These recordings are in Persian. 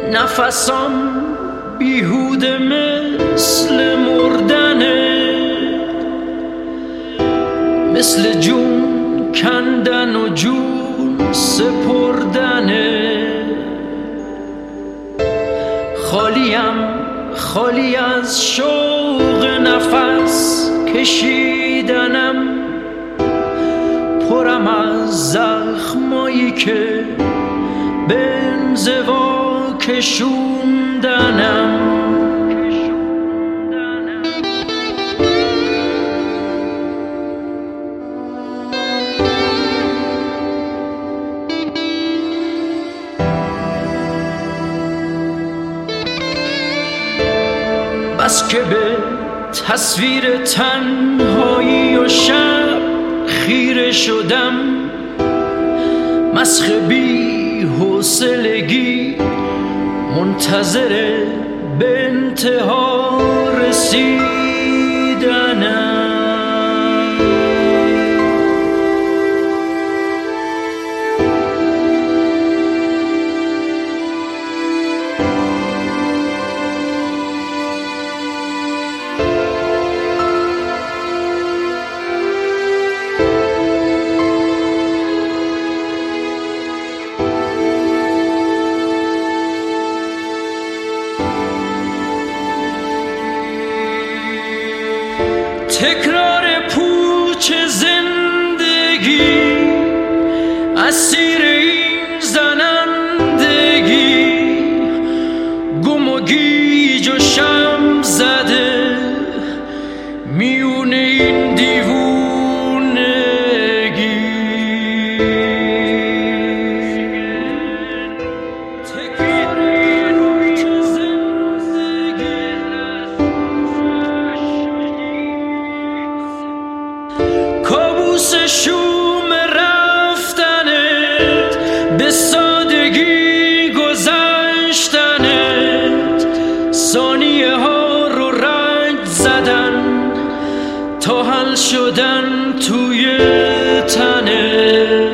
نفسم بیهوده مثل مردنه، مثل جون کندن و جون سپردنه. خالی از شوق نفس کشیدنم، پرم از زخمایی که به انزوا کشوندنم. بس که به تصویر تنهایی و شب خیره شدم، مسخ بی حوصلگی منتظر به انتها رسیدنم. تکرار پوچ زندگی، اسیر این زنندگی، گم و گیج و شم زده میون این دیوونگی. تکرار پوچ زندگی، کابوس شوم رفتنت، به سادگی گذشتنت، ثانیه ها رو رنگ زدن تا حل شدن توی تنت.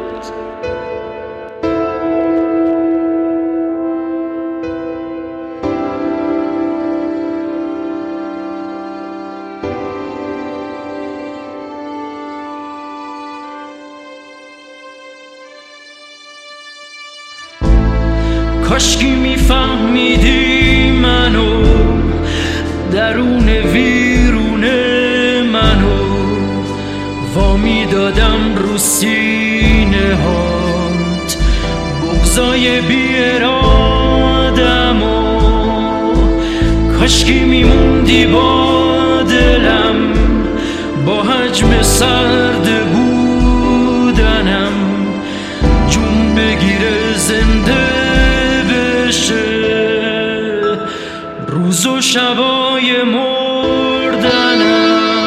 کاشکی میفهمیدی منو، درون ویرون منو وامی دادم رو سینه هات، بغضای بی ارادم و کاشکی میموندی با دلم، با حجم سرد بودنم جون بگیره زنده روز و شبای مردنم.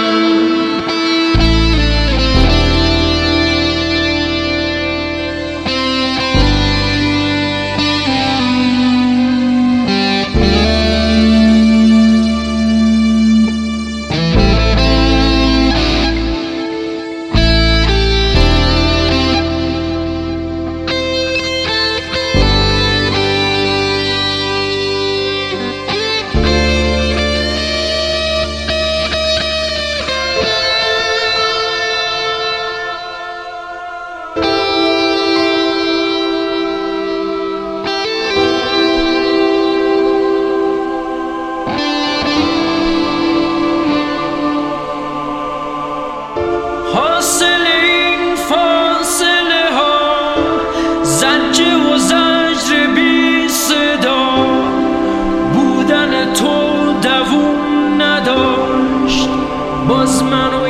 حاصل این فاصله ها، زجه و زجر بی صدا، بودن تو دووم نداشت، باز منو